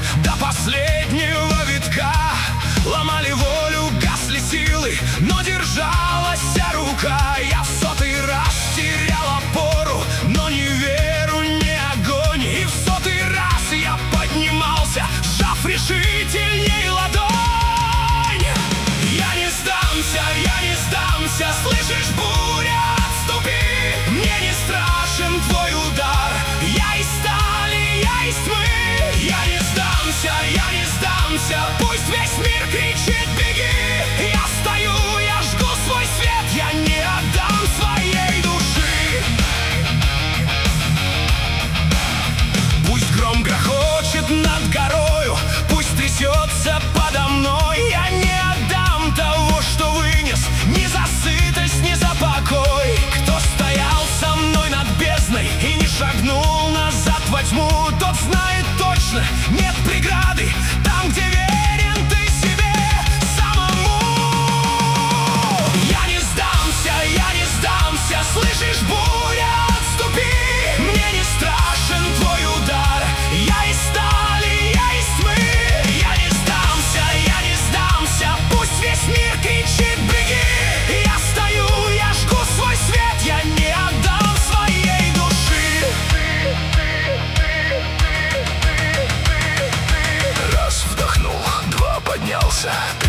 до последнего витка. Ломали волю, гасли силы, но держалась вся рука. Я в 100-й раз терял опору, но ни веру, ни огонь. И в 100-й раз я поднимался, сжав решительней ладонь. Я не сдамся, слышишь, буря, отступи. Мне не страшен твой удар, я из стали, я из тьмы. Я не сдамся, пусть весь мир кричит беги. Я стою, я жгу свой свет, я не отдам своей души. Пусть гром грохочет над горою, пусть трясется подо мной. Я не отдам того, что вынес, ни за сытость, ни за покой. Кто стоял со мной над бездной и не шагнул назад во тьму, тот знает точно, нет преграды там, где верен ты себе самому. Я не сдамся, слышишь, буря, отступи. Мне не страшен твой удар, я из стали, я из тьмы. Я не сдамся, пусть весь мир кричит беги. Я стою, я жгу свой свет, я не отдам своей души. Раз вдохнул, два поднялся,